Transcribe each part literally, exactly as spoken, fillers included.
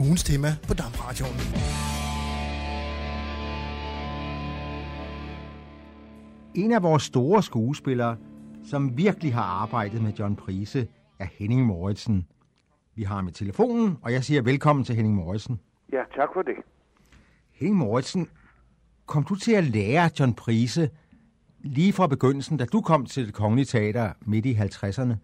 ugens tema på D A M-radioen. En af vores store skuespillere, som virkelig har arbejdet med John Price, er Henning Moritzen. Vi har ham i telefonen, og jeg siger velkommen til Henning Moritzen. Ja, tak for det. Henning Moritzen, kom du til at lære John Price lige fra begyndelsen, da du kom til Det Kongelige Teater midt i halvtredserne?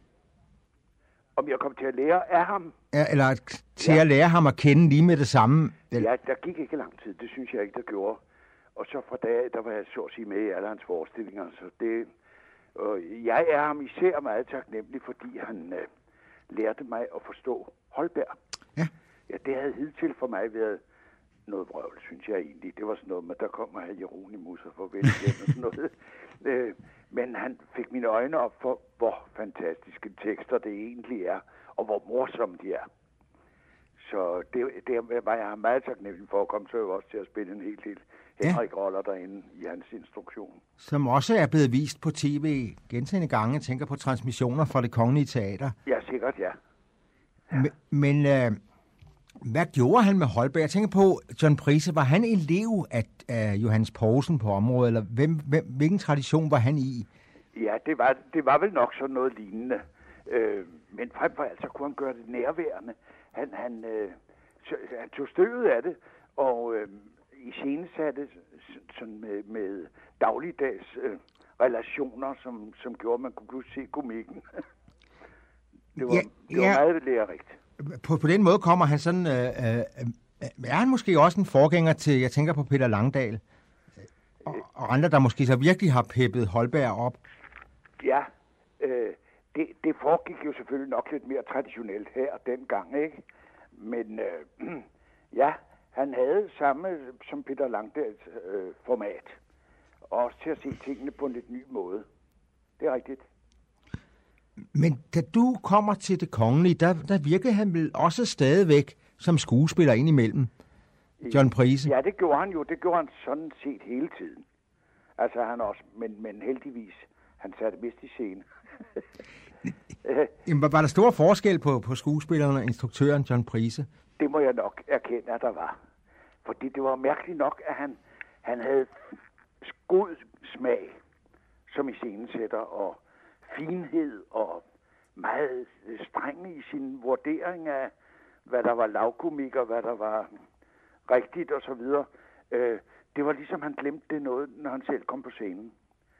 Om jeg kom til at lære af ham? Eller til ja. at lære ham at kende lige med det samme? Ja, der gik ikke lang tid. Det synes jeg ikke, der gjorde. Og så fra dag, der var jeg så at sige med i alle hans forestillinger. Så det, og jeg er ham især meget taknemmelig, fordi han øh, lærte mig at forstå Holberg. Ja. Ja, det havde hidtil for mig været noget vrøvl, synes jeg egentlig. Det var sådan noget med, der kommer her Jeronimus og farvel igen og sådan noget. Øh, men han fik mine øjne op for, hvor fantastiske tekster det egentlig er, og hvor morsomme de er. Så det, det var jeg meget taknemmelig for at komme så også til at spille en hel del Henrik-roller derinde i hans instruktion. Som også er blevet vist på tv gentagne gange. Jeg tænker på transmissioner fra Det Kongelige Teater. Ja, sikkert, ja. ja. Men, men øh, hvad gjorde han med Holberg? Jeg tænker på, John Price, var han elev af, af Johannes Poulsen på området, eller hvem, hvem, hvilken tradition var han i? Ja, det var, det var vel nok sådan noget lignende. Øh, men frem for alt, så kunne han gøre det nærværende. Han, han, øh, så, han tog støvet af det, og øh, iscenesatte sådan med, med dagligdags øh, relationer, som, som gjorde, at man kunne pludselig se komikken. det var, ja, det var ja. meget lærerigt. På, på den måde kommer han sådan... Øh, øh, er han måske også en forgænger til, jeg tænker på Peter Langdal, og, og andre, der måske så virkelig har peppet Holberg op? Ja, øh, det, det foregik jo selvfølgelig nok lidt mere traditionelt her dengang, ikke? Men øh, ja, han havde samme som Peter Langdals øh, format. Også til at se tingene på en lidt ny måde. Det er rigtigt. Men da du kommer til Det Kongelige, der, der virkede han vel også stadigvæk som skuespiller indimellem, John Price? Ja, det gjorde han jo. Det gjorde han sådan set hele tiden. Altså han også, men, men heldigvis, han satte mest i scene. Jamen, var der stor forskel på, på skuespilleren og instruktøren John Price? Det må jeg nok erkende, at der var. Fordi det var mærkeligt nok, at han, han havde god smag som iscenesætter og finhed og meget streng i sin vurdering af, hvad der var lavkomik og hvad der var rigtigt og så videre. Øh, det var ligesom, han glemte det noget, når han selv kom på scenen.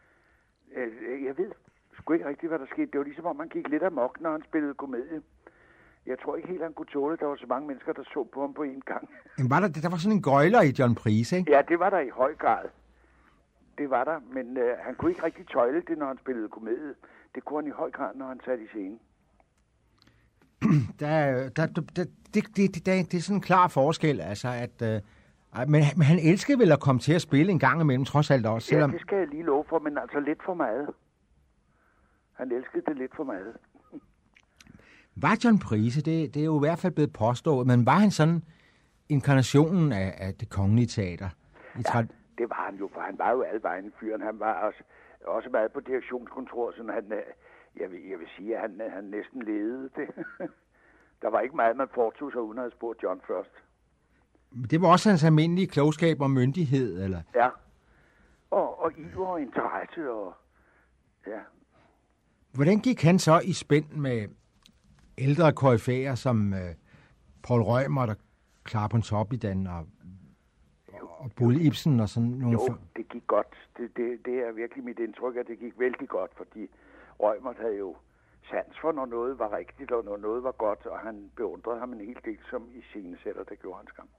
Øh, jeg ved sgu ikke rigtigt, hvad der skete. Det var ligesom, om han gik lidt amok, når han spillede komedie. Jeg tror ikke helt, han kunne tåle, der var så mange mennesker, der så på ham på en gang. Men var der, der var sådan en gøjler i John Price, ikke? Ja, det var der i høj grad. Det var der, men øh, han kunne ikke rigtig tøjle det, når han spillede komedie. Det kunne han i høj grad, når han satte i scenen. der, der, der, det, det, det, det er sådan en klar forskel, altså at... Øh, men, men han elskede vel at komme til at spille en gang imellem, trods alt også, selvom... Ja, det skal jeg lige love for, men altså lidt for meget. Han elskede det lidt for meget. Var John Price, det, det er jo i hvert fald blevet påstået, men var han sådan inkarnationen af, af Det Kongelige Teater? I ja, det var han jo, for han var jo alle vejen fyren. Han var også, også meget på direktionskontor, så han, jeg vil, jeg vil sige, at han, han næsten ledede det. Der var ikke meget, man foretog sig uden at have spurgt John først. Det var også hans almindelige klogskab og myndighed, eller? Ja, og, og iver og interesse, og ja. Hvordan gik han så i spænd med ældre koryfæer som øh, Paul Reumert og Clara Pontoppidan og, og Bull Ibsen og sådan nogle... Jo, det gik godt. Det, det, det er virkelig mit indtryk, at det gik vældig godt, fordi Reumert havde jo sans for, når noget var rigtigt, og når noget var godt, og han beundrede ham en hel del som iscenesætter, det gjorde han skam.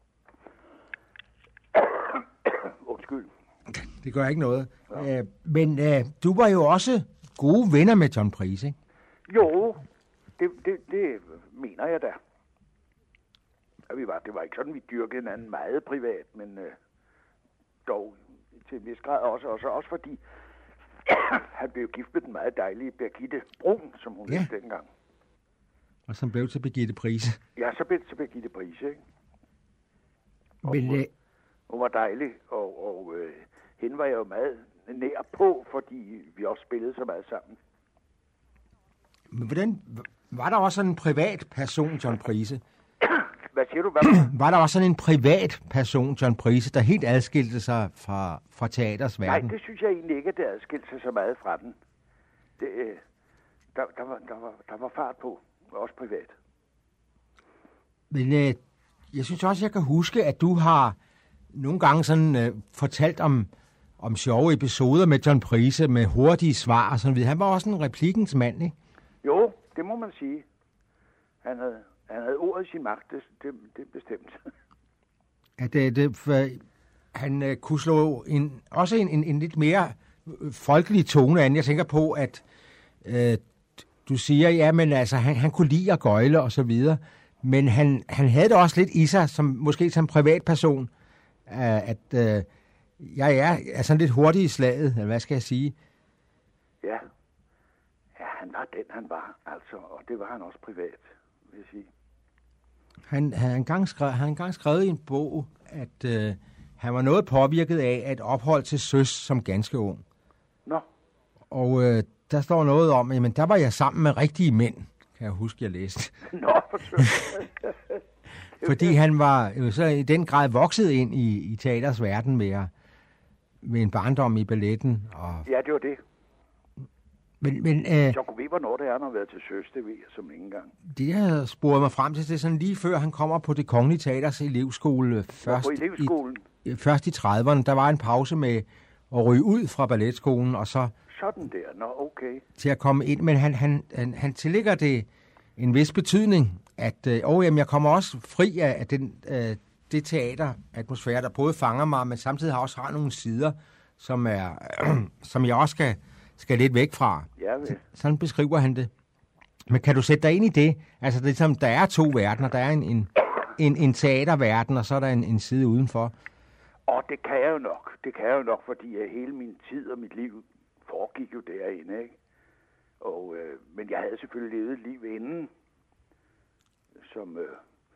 Undskyld. Det gør ikke noget. Ja. Æ, men øh, du var jo også gode venner med John Price, ikke? Jo, det, det, det mener jeg da. Ja, vi var, det var ikke sådan, vi dyrkede hinanden meget privat, men øh, dog til en vis grad også, også, også fordi han blev gift med den meget dejlige Birgitte Brun, som hun ja. hed dengang. Og som blev til Birgitte Price. Ja, så blev det til Birgitte Price, ikke? Og men, hun, øh... hun var dejlig, og, og øh, hende var jeg jo meget nær på, fordi vi også spillede så meget sammen. Men hvordan, var der også en privat person, John Price? Hvad siger du? Hvad? Var der også sådan en privat person, John Price, der helt adskilte sig fra, fra teaters verden? Nej, det synes jeg egentlig ikke, at det adskilte sig så meget fra den. Det, øh, der, der, var, der, var, der var fart på, også privat. Men øh, jeg synes også, jeg kan huske, at du har nogle gange sådan øh, fortalt om, om sjove episoder med John Price, med hurtige svar og sådan noget. Han var også en replikens mand, ikke? Jo, det må man sige. Han havde, han havde ordet i sin magt, det, det, det er bestemt. At det, det, for, han øh, kunne slå en, også en, en, en lidt mere folkelig tone an. Jeg tænker på, at øh, du siger, ja, men altså, han, han kunne lide at gøjle og så videre, men han, han havde det også lidt i sig, som, måske som privatperson, øh, at øh, jeg er, er sådan lidt hurtig i slaget, eller hvad skal jeg sige? Ja. Ja, han var den, han var, altså, og det var han også privat, vil jeg sige. Han havde engang skrevet, han engang skrevet i en bog, at øh, han var noget påvirket af at opholde til søs som ganske ung. Nå. Og øh, der står noget om, jamen der var jeg sammen med rigtige mænd, kan jeg huske, jeg læste. Nå, for Fordi han var jo så i den grad vokset ind i, i teaters verden med, med en barndom i balletten. Og... Ja, det var det. Men, men, øh, så kunne vi, hvornår det er, når han har været til søs, det ved jeg som ingen gang. Det, jeg spurgte mig frem til, det er sådan lige før han kommer på Det Kongelige Teaters elevskole. Først, på elevskolen? I, først i trediverne, der var en pause med at ryge ud fra balletskolen, og så... Sådan der, nå okay. Til at komme ind, men han, han, han, han tillægger det en vis betydning, at øh, oh, jamen, jeg kommer også fri af, af den, øh, det teateratmosfære, der både fanger mig, men samtidig har også har nogle sider, som, er, øh, som jeg også skal... skal lidt væk fra. Ja, vel. Sådan beskriver han det. Men kan du sætte dig ind i det? Altså, det er som, der er to verdener. Der er en, en, en, en teaterverden, og så er der en, en side udenfor. Og det kan jeg jo nok. Det kan jeg jo nok, fordi hele min tid og mit liv foregik jo derinde, ikke? Og, øh, men jeg havde selvfølgelig levet et liv inden, som øh,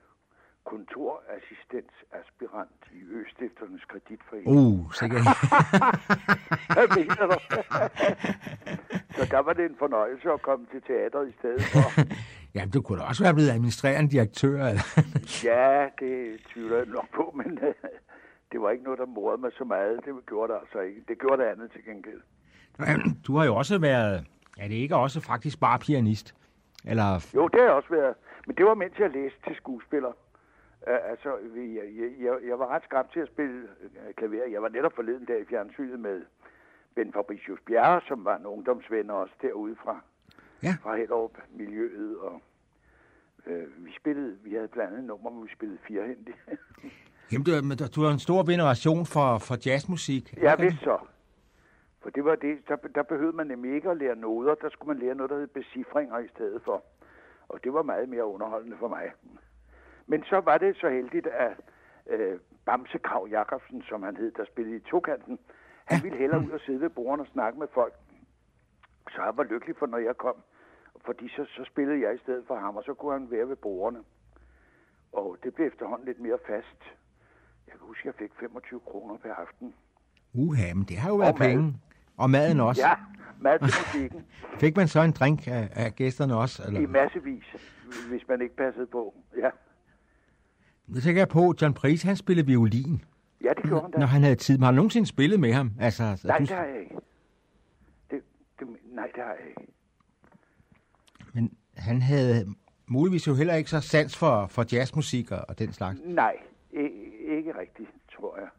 kontorassistensaspirant i Østifternes Kreditforening. Uh, sikkert. Hvad mener du? Så der var det en fornøjelse at komme til teateret i stedet for. Jamen, du kunne da også være blevet administrerende direktør, eller? Ja, det tvivler jeg nok på, men øh, det var ikke noget, der morede mig så meget. Det gjorde det altså ikke. Det gjorde det andet til gengæld. Du har jo også været... Er det ikke også faktisk bare pianist? Eller... Jo, det har jeg også været. Men det var mens jeg læste til skuespiller. Uh, altså, jeg, jeg, jeg var ret skræmt til at spille uh, klaver. Jeg var netop forleden der i fjernsynet med Ben Fabricius Bjerre, som var en ungdomsven også derude fra, ja. fra Hellerup-miljøet. Og uh, vi spillede, vi havde blandt andet nummer, hvor vi spillede firehændigt. Jamen, du, du har en stor veneration for, for jazzmusik. Ja, vist så. For det var det, der, der behøvede man nemlig ikke at lære noder. Der skulle man lære noget, der hed becifringer i stedet for. Og det var meget mere underholdende for mig. Men så var det så heldigt, at øh, Bamse Krav Jacobsen, som han hed, der spillede i tokanten, han ville hellere ud og sidde ved bordene og snakke med folk. Så jeg var lykkelig for, når jeg kom. Fordi så, så spillede jeg i stedet for ham, og så kunne han være ved bordene. Og det blev efterhånden lidt mere fast. Jeg kan huske, at jeg fik femogtyve kroner per aften. Uha, men det har jo været penge. Og maden også. Ja, mad til musikken. Fik man så en drink af, af gæsterne også? Eller? I massevis, hvis man ikke passede på, ja. Nu tænker jeg på, John Price, han spillede violin. Ja, det gjorde han da. Når han havde tid. Men har du nogensinde spillet med ham? Altså, nej, du... det har jeg ikke. Det, det, nej, det har jeg ikke. Men han havde muligvis jo heller ikke så sans for, for jazzmusik og, og den slags. Nej, ikke, ikke rigtigt, tror jeg.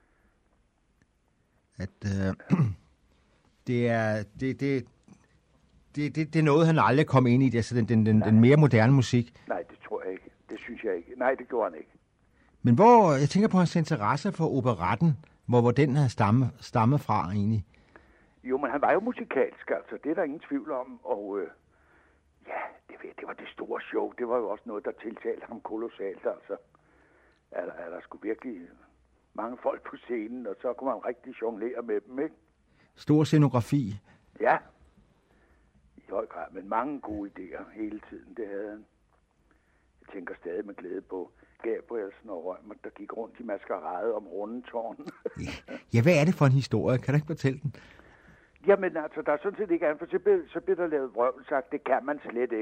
At øh, det er det, det, det, det, det er noget, han aldrig kom ind i, altså den, den, den, den mere moderne musik. Nej, det tror jeg ikke. Det synes jeg ikke. Nej, det gjorde han ikke. Men hvor, jeg tænker på hans interesse for operetten, hvor, hvor den har stamme, stammet fra egentlig. Jo, men han var jo musikalsk, altså. Det er der ingen tvivl om. Og øh, ja, det, det var det store show. Det var jo også noget, der tiltalte ham kolossalt, altså. At, at der skulle virkelig mange folk på scenen, og så kunne man rigtig jonglere med dem, ikke? Stor scenografi. Ja, i høj grad, men mange gode idéer hele tiden, det havde han. Jeg tænker stadig med glæde på Gabrielsen og Rømer, der gik rundt i maskerade om Rundetårn. Ja, hvad er det for en historie? Kan du ikke fortælle den? Jamen altså, der er sådan set ikke andet, for så bliver, så bliver der lavet vrøvl sagt, det kan man slet ikke.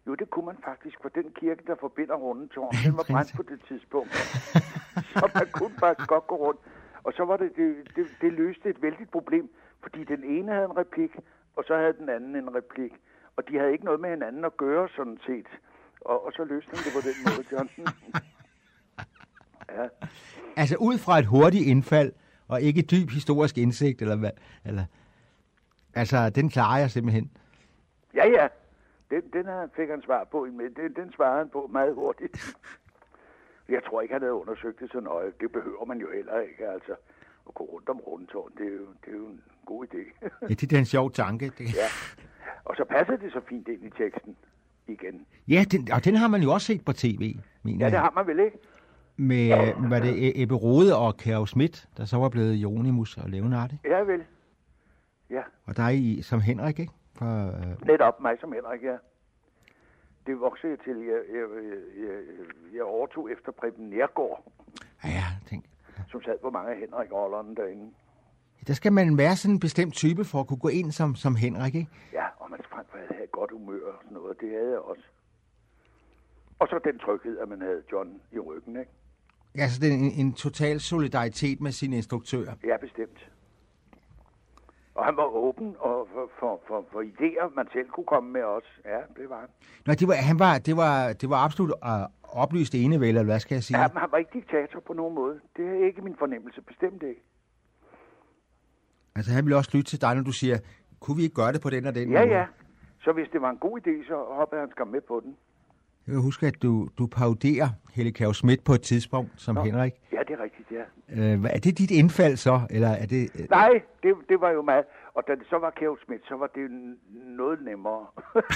Jo, det kunne man faktisk, for den kirke, der forbinder Rundetårn, den var brændt på det tidspunkt. Så man kunne faktisk godt gå rundt. Og så var det, det, det, det løste et vældigt problem, fordi den ene havde en replik, og så havde den anden en replik. Og de havde ikke noget med hinanden at gøre, sådan set. Og, og så løste han det på den måde, Johnsen. Ja. Altså ud fra et hurtigt indfald, og ikke dyb historisk indsigt, eller hvad? Eller, altså, den klarer jeg simpelthen. Ja, ja. Den, den fik han svar på. Den, den svarede han på meget hurtigt. Jeg tror ikke, han havde undersøgt det så nøje. Det behøver man jo heller ikke, altså. At gå rundt om Rundetårn, det er jo, det er jo en god idé. Ja, det er en sjov tanke. Det. Ja. Og så passer det så fint ind i teksten igen. Ja, den, og den har man jo også set på tv, mener Ja, det har man vel ikke? Med, var det Ebbe Rode og Kjær Schmidt, der så var blevet Jonimus og Leonardi? Ja, vel. Ja. Og der er I som Henrik, ikke? For, øh... Netop mig som Henrik, ja. Det voksede jeg til. Jeg, jeg, jeg, jeg overtog efter Preben Nergård. Ja, ja, tænk. Som sad på mange af Henrik-rollerne derinde. Ja, der skal man være sådan en bestemt type for at kunne gå ind som, som Henrik, ikke? Ja, og man frem for at have godt humør og sådan noget. Det havde jeg også. Og så den tryghed, at man havde John i ryggen, ikke? Ja, så det er en, en total solidaritet med sine instruktører. Ja, bestemt. Og han var åben og for, for, for, for idéer, man selv kunne komme med også. Ja, det var han. Nå, det var, han var, det var, det var absolut uh, oplyst enevælde, eller hvad skal jeg sige? Ja, men han var ikke diktator på nogen måde. Det er ikke min fornemmelse, bestemt ikke. Altså, han ville også lytte til dig, når du siger, kunne vi ikke gøre det på den og den ja, måde? Ja, ja. Så hvis det var en god idé, så hoppede han skam med på den. Jeg kan huske, at du, du pauderer Helle Kjær Schmidt på et tidspunkt som Nå, Henrik. Ja, det er rigtigt, ja. Øh, er det dit indfald så? Eller er det, øh... Nej, det, det var jo meget. Og da det så var Kjær Schmidt, så var det noget nemmere.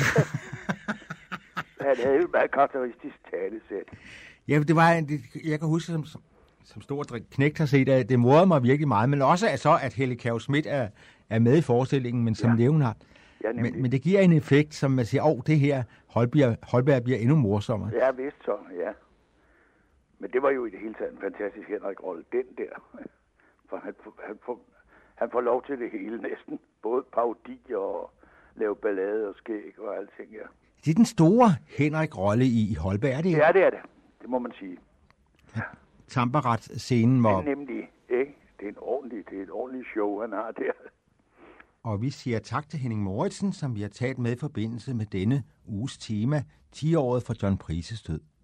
Han havde jo et meget karakteristisk talesæt. Ja, det var, det, jeg kan huske, som, som, som stor knægt har set, at det morede mig virkelig meget. Men også at så, at Helle Kjær Schmidt er, er med i forestillingen, men som ja. Leonard. Ja, men, men det giver en effekt, som man siger, åh, oh, det her Holberg, Holberg bliver endnu morsommere. Ja, vist så, ja. Men det var jo i det hele taget en fantastisk Henrik-rolle, den der. For han, han, får, han får lov til det hele næsten. Både parodi og lave ballade og skæg og alting, ja. Det er den store Henrik-rolle i, i Holberg, er det ikke? Ja, det er det. Det må man sige. Ja. Tamperat-scenen, hvor... Det er nemlig, ikke? Det er, en ordentlig, det er et ordentligt show, han har der. Og vi siger tak til Henning Moritzen, som vi har talt med i forbindelse med denne uges tema, ti-året for John Prices død.